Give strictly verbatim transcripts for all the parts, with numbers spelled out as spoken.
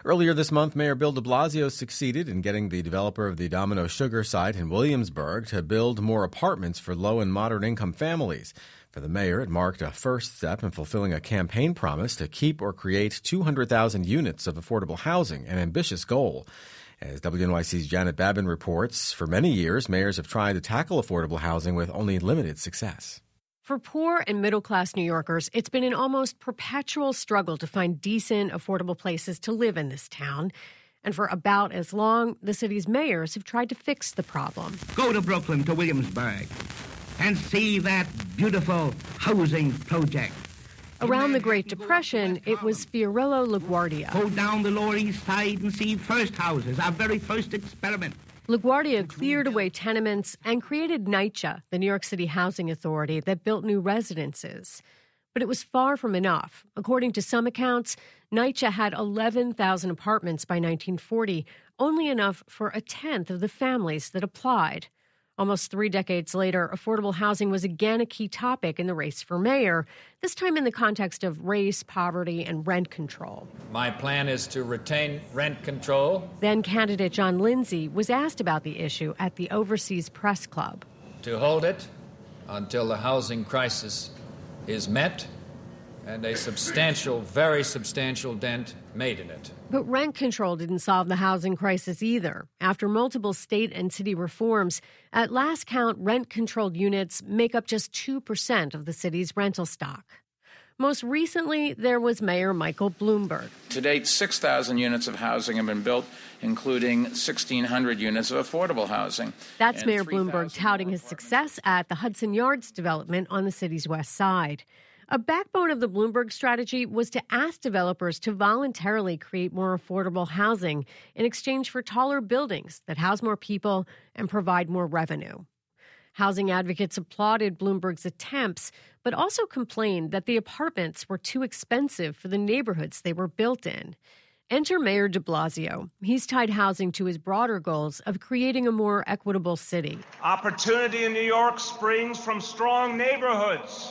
Earlier this month, Mayor Bill de Blasio succeeded in getting the developer of the Domino Sugar site in Williamsburg to build more apartments for low and moderate income families. For the mayor, it marked a first step in fulfilling a campaign promise to keep or create two hundred thousand units of affordable housing, an ambitious goal. As W N Y C's Janet Babin reports, for many years, mayors have tried to tackle affordable housing with only limited success. For poor and middle-class New Yorkers, it's been an almost perpetual struggle to find decent, affordable places to live in this town. And for about as long, the city's mayors have tried to fix the problem. Go to Brooklyn, to Williamsburg, and see that beautiful housing project. Around the Great Depression, it was Fiorello LaGuardia. Go down the Lower East Side and see First Houses, our very first experiment. LaGuardia cleared away tenements and created NYCHA, the New York City Housing Authority, that built new residences. But it was far from enough. According to some accounts, NYCHA had eleven thousand apartments by nineteen forty, only enough for a tenth of the families that applied. Almost three decades later, affordable housing was again a key topic in the race for mayor, this time in the context of race, poverty, and rent control. My plan is to retain rent control. Then candidate John Lindsay was asked about the issue at the Overseas Press Club. To hold it until the housing crisis is met and a substantial, very substantial dent made in it. But rent control didn't solve the housing crisis either. After multiple state and city reforms, at last count, rent-controlled units make up just two percent of the city's rental stock. Most recently, there was Mayor Michael Bloomberg. To date, six thousand units of housing have been built, including sixteen hundred units of affordable housing. That's Mayor Bloomberg touting his success at the Hudson Yards development on the city's west side. A backbone of the Bloomberg strategy was to ask developers to voluntarily create more affordable housing in exchange for taller buildings that house more people and provide more revenue. Housing advocates applauded Bloomberg's attempts, but also complained that the apartments were too expensive for the neighborhoods they were built in. Enter Mayor de Blasio. He's tied housing to his broader goals of creating a more equitable city. Opportunity in New York springs from strong neighborhoods.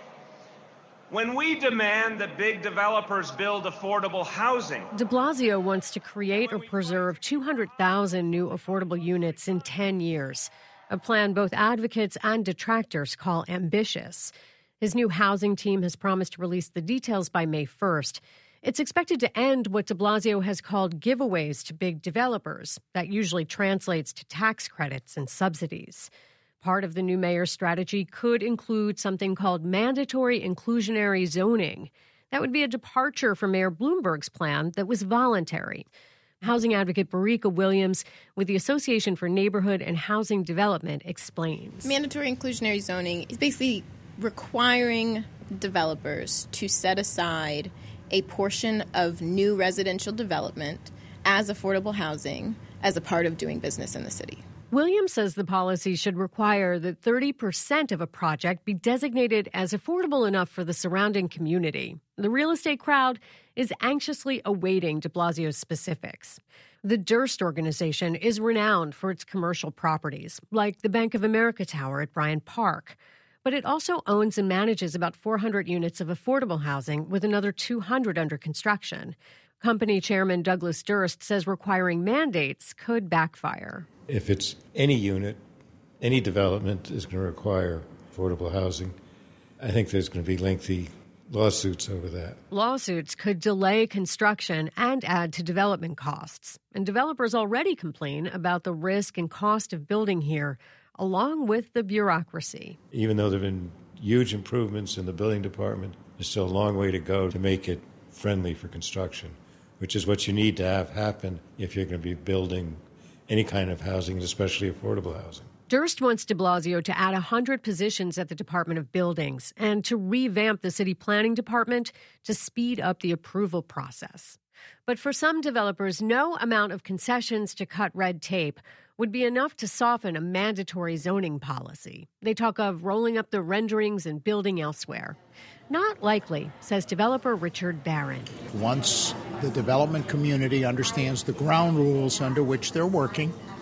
When we demand that big developers build affordable housing, de Blasio wants to create or preserve two hundred thousand new affordable units in ten years, a plan both advocates and detractors call ambitious. His new housing team has promised to release the details by May first. It's expected to end what de Blasio has called giveaways to big developers. That usually translates to tax credits and subsidies. Part of the new mayor's strategy could include something called mandatory inclusionary zoning. That would be a departure from Mayor Bloomberg's plan that was voluntary. Housing advocate Barika Williams with the Association for Neighborhood and Housing Development explains. Mandatory inclusionary zoning is basically requiring developers to set aside a portion of new residential development as affordable housing as a part of doing business in the city. Williams says the policy should require that thirty percent of a project be designated as affordable enough for the surrounding community. The real estate crowd is anxiously awaiting de Blasio's specifics. The Durst organization is renowned for its commercial properties, like the Bank of America Tower at Bryant Park. But it also owns and manages about four hundred units of affordable housing, with another two hundred under construction. Company chairman Douglas Durst says requiring mandates could backfire. If it's any unit, any development is going to require affordable housing, I think there's going to be lengthy lawsuits over that. Lawsuits could delay construction and add to development costs. And developers already complain about the risk and cost of building here, along with the bureaucracy. Even though there have been huge improvements in the building department, there's still a long way to go to make it friendly for construction, which is what you need to have happen if you're going to be building any kind of housing, especially affordable housing. Durst wants de Blasio to add one hundred positions at the Department of Buildings and to revamp the city planning department to speed up the approval process. But for some developers, no amount of concessions to cut red tape would be enough to soften a mandatory zoning policy. They talk of rolling up the renderings and building elsewhere. Not likely, says developer Richard Barron. Once the development community understands the ground rules under which they're working,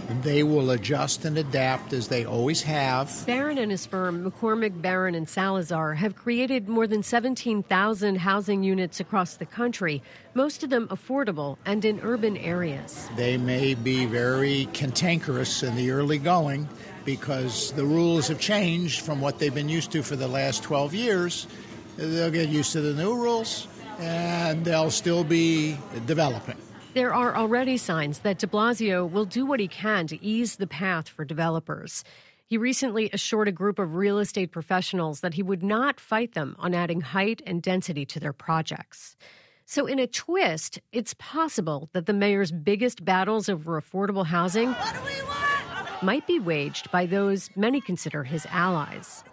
They will adjust and adapt as they always have. Barron and his firm, McCormick, Barron and Salazar, have created more than seventeen thousand housing units across the country, most of them affordable and in urban areas. They may be very cantankerous in the early going because the rules have changed from what they've been used to for the last twelve years. They'll get used to the new rules, and they'll still be developing. There are already signs that de Blasio will do what he can to ease the path for developers. He recently assured a group of real estate professionals that he would not fight them on adding height and density to their projects. So in a twist, it's possible that the mayor's biggest battles over affordable housing might be waged by those many consider his allies.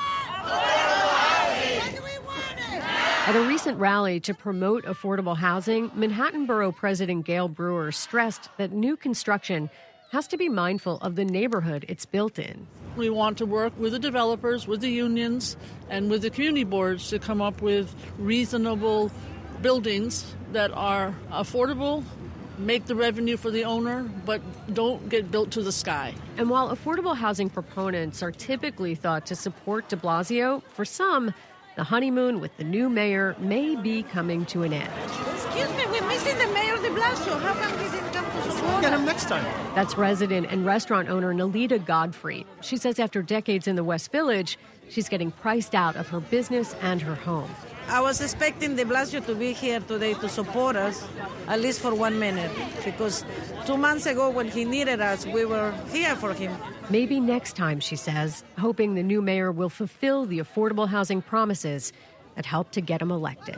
At a recent rally to promote affordable housing, Manhattan Borough President Gail Brewer stressed that new construction has to be mindful of the neighborhood it's built in. We want to work with the developers, with the unions, and with the community boards to come up with reasonable buildings that are affordable, make the revenue for the owner, but don't get built to the sky. And while affordable housing proponents are typically thought to support de Blasio, for some, the honeymoon with the new mayor may be coming to an end. Excuse me, we're missing the mayor de Blasio. How come he didn't come to support us? Get him next time. That's resident and restaurant owner Nalita Godfrey. She says after decades in the West Village, she's getting priced out of her business and her home. I was expecting de Blasio to be here today to support us, at least for one minute, because two months ago when he needed us, we were here for him. Maybe next time, she says, hoping the new mayor will fulfill the affordable housing promises that helped to get him elected.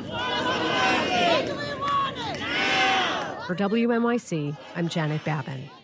For W N Y C, I'm Janet Babin.